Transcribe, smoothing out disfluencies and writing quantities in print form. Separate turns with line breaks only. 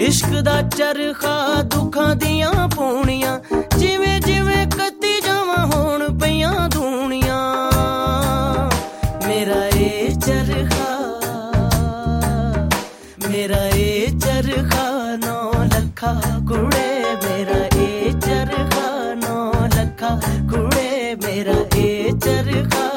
इश्क दा चरखा दुखां दियां पूनियां जिवें जिवें कत्ती जावां होण पईयां धूनियां मेरा ए चरखा मेरा ए चरखा 9 लखा कुड़े मेरा ए चरखा 9 लखा कुड़े मेरा ए चरखा